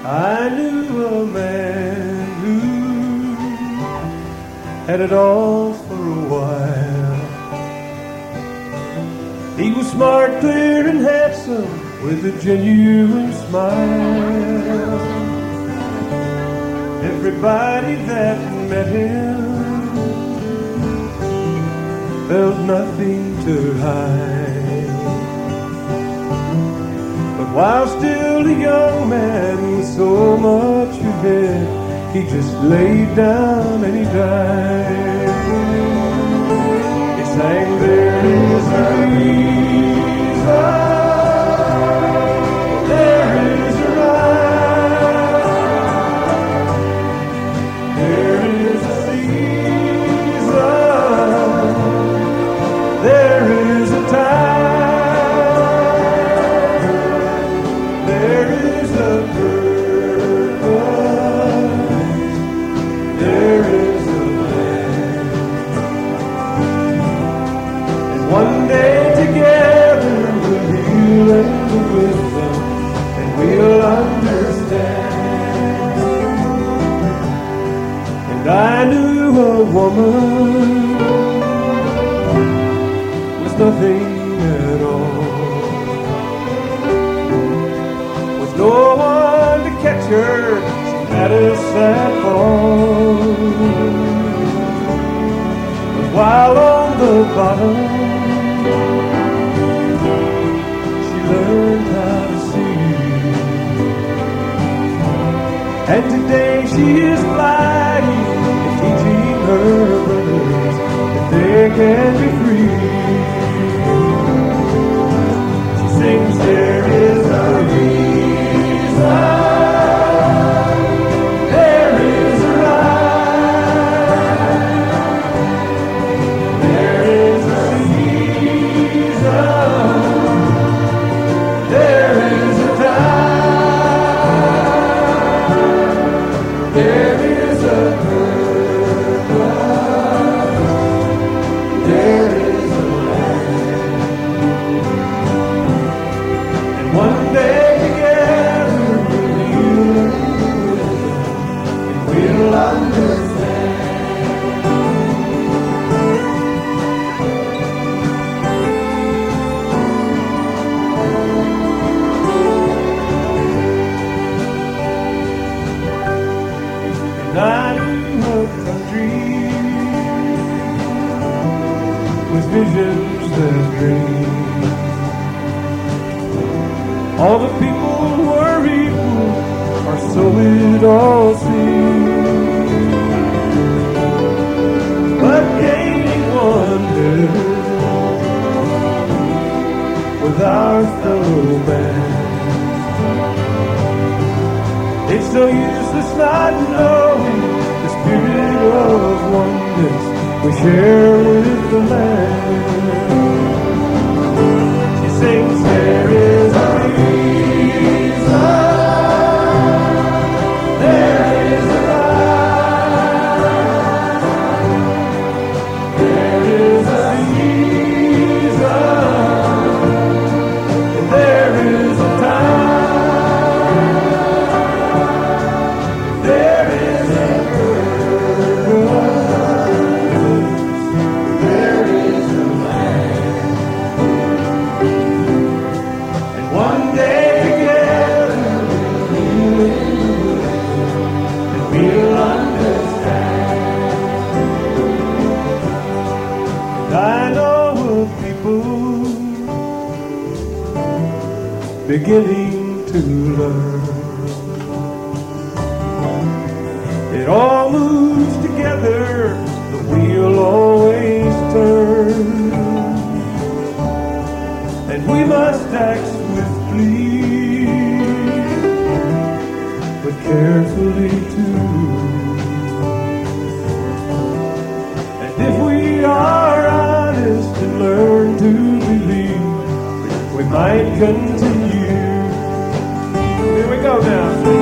I knew a man who had it all for a while. He was smart, clear, and handsome with a genuine smile. Everybody that met him felt nothing to hide. But while still a young man with so much ahead, he just laid down and he died. He sang, there is a reason, there is a rhyme, there is a season, there is a time, there is a purpose, there is a plan. And one day together we'll heal and the wisdom, and we'll understand. And I knew a woman was nothing at all, with no one to catch her. She had a sad fall. But while on the bottom, she learned how to see. And today she is flying and teaching her brothers that they can be free. She sings, there is a reason, there is a rhyme, there is a season, there is a time, there is a purpose, there is a land. And one day together we'll heal and we'll understand. And I knew a country with visions that dream. All the people were equal, or so it all seemed. But gaining wonder with our fellow man. It's no useless not knowing the spirit of oneness we share with the land. She sings, there is a reason, there is a rhyme, there is a season, there is a time, there is a purpose, there is a land. And one day together we'll and we'll understand. And I know of people beginning to learn. It all moves together, the wheel always turns. And we must act swiftly, but carefully too. And if we are honest and learn to believe, we might continue. Here we go now.